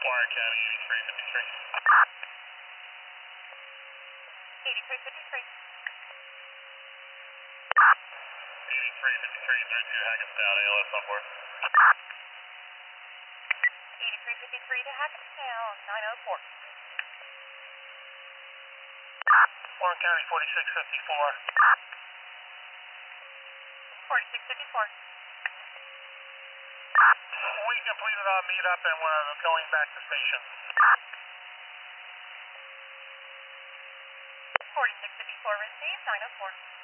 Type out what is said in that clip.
Warren County, 8353. 8353. 8353, 32 Hackettstown, ALS on board. 8353 to Hackettstown, 904. Warren County, 4654. 4654. We completed our meetup and we're going back to station. 4654 received, 904.